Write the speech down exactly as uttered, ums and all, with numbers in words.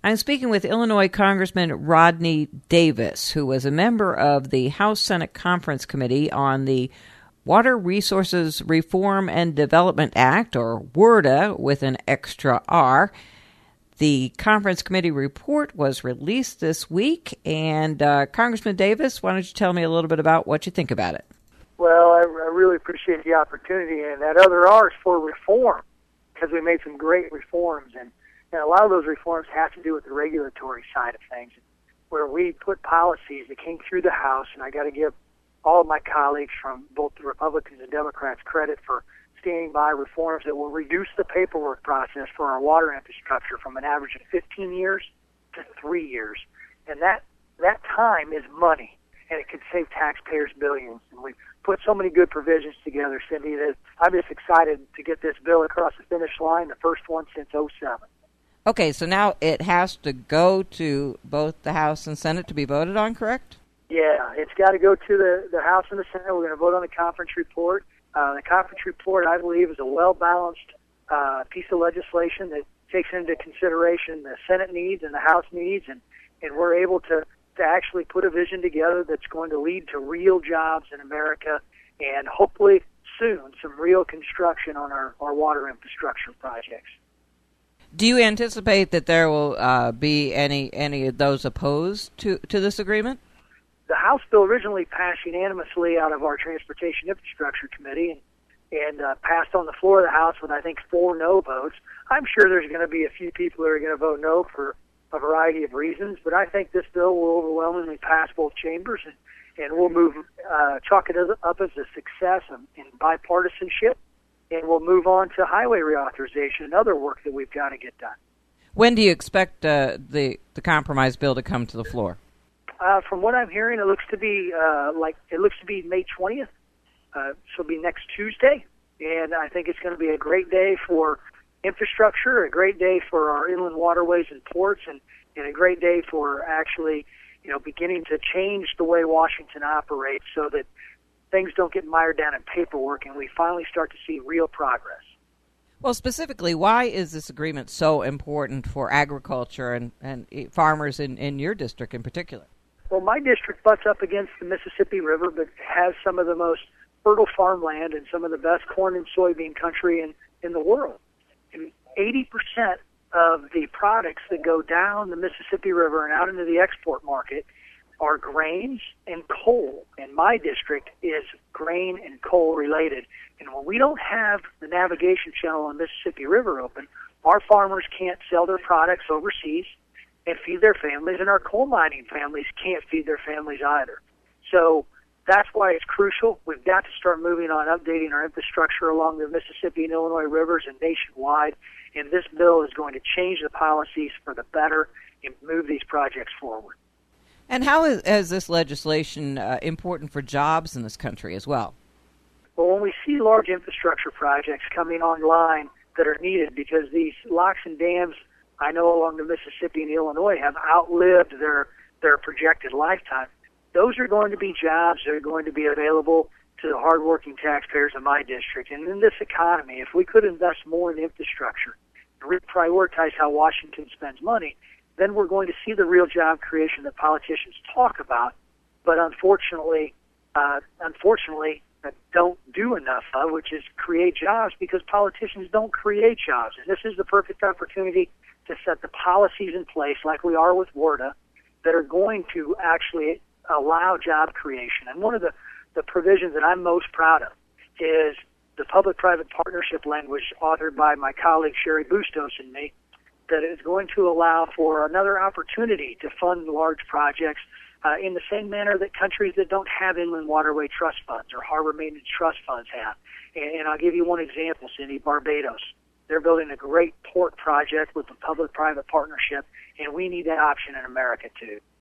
I'm speaking with Illinois Congressman Rodney Davis, who was a member of the House Senate Conference Committee on the Water Resources Reform and Development Act, or WRDA, with an extra R. The Conference Committee report was released this week, and uh, Congressman Davis, why don't you tell me a little bit about what you think about it? Well, I, I really appreciate the opportunity, and that other R is for reform, because we made some great reforms, and, and a lot of those reforms have to do with the regulatory side of things, where we put policies that came through the House, and I got to give all of my colleagues from both the Republicans and Democrats credit for standing by reforms that will reduce the paperwork process for our water infrastructure from an average of fifteen years to three years. And that that time is money, and it could save taxpayers billions. And we've put so many good provisions together, Cindy, that I'm just excited to get this bill across the finish line, the first one since oh seven. Okay, so now it has to go to both the House and Senate to be voted on, correct? Yeah, it's got to go to the, the House and the Senate. We're going to vote on the conference report. Uh, the conference report, I believe, is a well-balanced uh, piece of legislation that takes into consideration the Senate needs and the House needs, and, and we're able to, to actually put a vision together that's going to lead to real jobs in America and hopefully soon some real construction on our, our water infrastructure projects. Do you anticipate that there will uh, be any any of those opposed to, to this agreement? The House bill originally passed unanimously out of our Transportation Infrastructure Committee and, and uh, passed on the floor of the House with, I think, four no votes. I'm sure there's going to be a few people who are going to vote no for a variety of reasons, but I think this bill will overwhelmingly pass both chambers, and, and we'll move, uh, chalk it up as a success in bipartisanship, and we'll move on to highway reauthorization and other work that we've got to get done. When do you expect uh, the, the compromise bill to come to the floor? Uh, from what I'm hearing, it looks to be uh, like it looks to be May twentieth. Uh, so it'll be next Tuesday, and I think it's going to be a great day for infrastructure, a great day for our inland waterways and ports, and, and a great day for actually, you know, beginning to change the way Washington operates so that things don't get mired down in paperwork, and we finally start to see real progress. Well, specifically, why is this agreement so important for agriculture and, and farmers in, in your district in particular? Well, my district butts up against the Mississippi River, but has some of the most fertile farmland and some of the best corn and soybean country in, in the world. And eighty percent of the products that go down the Mississippi River and out into the export market are grains and coal. And my district is grain and coal related. And when we don't have the navigation channel on the Mississippi River open, our farmers can't sell their products overseas and feed their families, and our coal mining families can't feed their families either. So that's why it's crucial. We've got to start moving on updating our infrastructure along the Mississippi and Illinois rivers and nationwide, and this bill is going to change the policies for the better and move these projects forward. And how is, is this legislation uh, important for jobs in this country as well? Well, when we see large infrastructure projects coming online that are needed because these locks and dams, I know along the Mississippi and Illinois, have outlived their, their projected lifetime, those are going to be jobs that are going to be available to the hardworking taxpayers of my district. And in this economy, if we could invest more in infrastructure and reprioritize how Washington spends money, then we're going to see the real job creation that politicians talk about, but unfortunately, uh, unfortunately, uh, don't do enough of, which is create jobs, because politicians don't create jobs. And this is the perfect opportunity to set the policies in place, like we are with WRDA, that are going to actually allow job creation. And one of the, the provisions that I'm most proud of is the public-private partnership language authored by my colleague Sherry Bustos and me, that is going to allow for another opportunity to fund large projects uh, in the same manner that countries that don't have inland waterway trust funds or harbor maintenance trust funds have. And, and I'll give you one example, Cindy, Barbados. They're building a great port project with a public-private partnership, and we need that option in America too.